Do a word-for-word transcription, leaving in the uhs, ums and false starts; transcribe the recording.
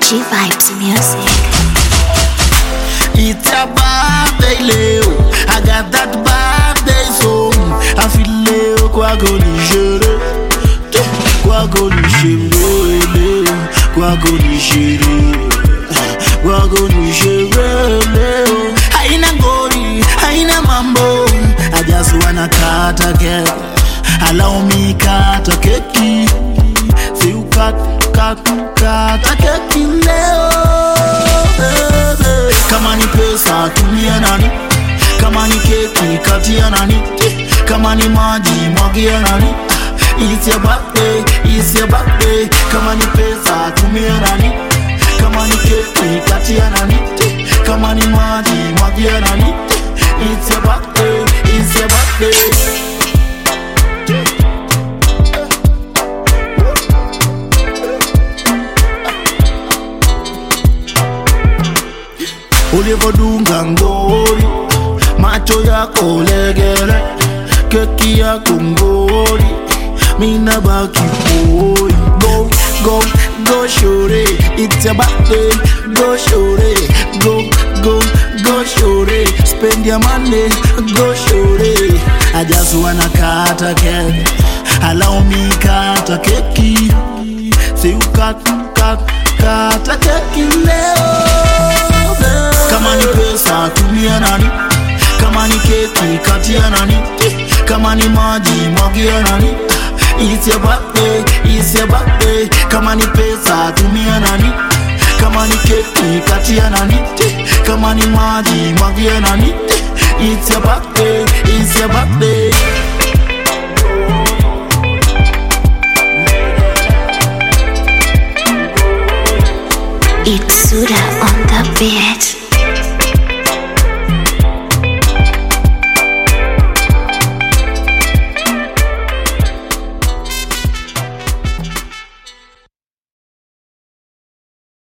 G Vibes Music. It's a birthday, Leo. I got that birthday song. I feel Leo, quoi goli chéri, quoi goli chéri, Leo, quoi goli chéri, quoi goli chéri, Leo. Haina goli, haina mambo. I just wanna cut again. Allow me cut a keki. See you cut, cut, cut a keki, Leo. Kama ni pesa tumia nani, kama ni keki katia nani, kama ni maji mwagia nani. It's your birthday, it's your birthday. Kama ni pesa tumia nani, kama ni keki katia nani, kama ni maji mwagia nani. It's your birthday, it's your birthday. Ulivodunga ngori, macho yako legere, keki yako ngori, mina baki poi. Go, go, go shore, it's your birthday. Go shore, go, go, go shore. Spend your money, go shore. I just wanna cut a cake. Allow me cut a keki. Say you cut, cut, cut a keki, Leo. Kama ni pesa tumia nani, kama ni keki katia nani, kama ni maji mwagia nani. It's your birthday, it's your birthday. Kama ni pesa tumia nani, kama ni keki katia nani, kama ni maji mwagia nani. It's your birthday, it's your birthday. It's Suda on the beat.